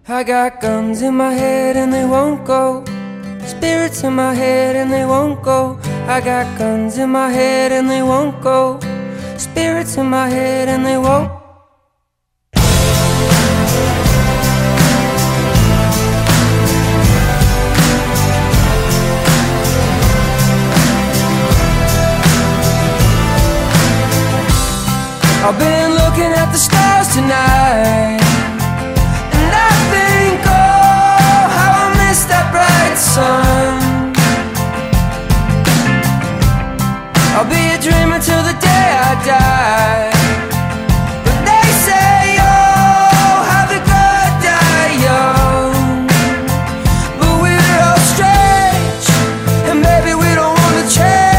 I got guns in my head and they won't go. Spirits in my head and they won't go. I got guns in my head and they won't go. Spirits in my head and they won't. I've been looking at the stars tonight, and I think, oh, how I miss that bright sun. I'll be a dreamer till the day I die. But they say, oh, how the good die young. But we're all strange, and maybe we don't want to change.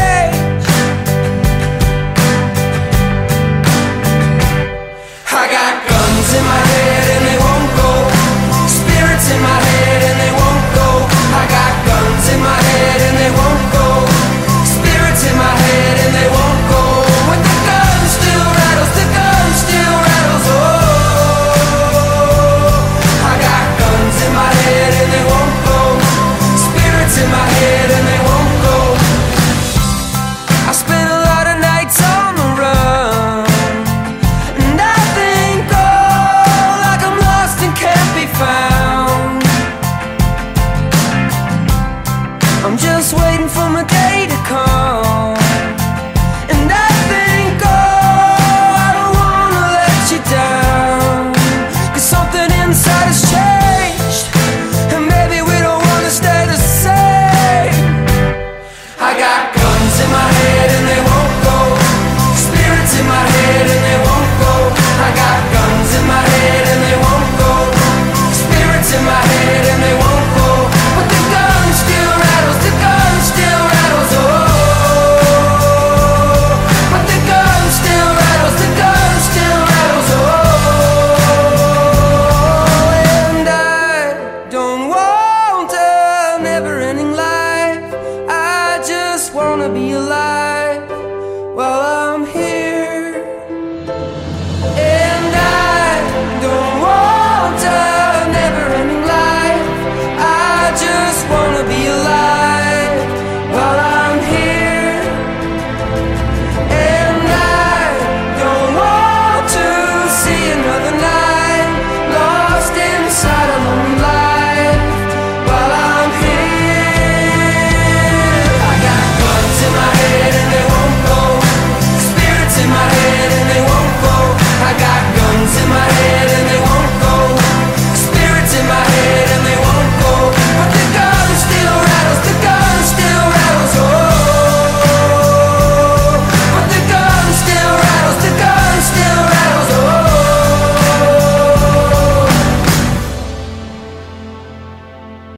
I got guns in my head and they won't go. Spirits in my head and they won't go. I got guns in my head and they won't go. Spirits in my head and they won't go. When the gun still rattles, the gun still rattles. Oh, I got guns in my head and they won't go. Spirits in my head and they won't go. I spent a lot of nights on the run, and I think, oh, like I'm lost and can't be found. I'm just waiting for my day to come, and I think, oh, I don't wanna let you down, 'cause something inside has changed.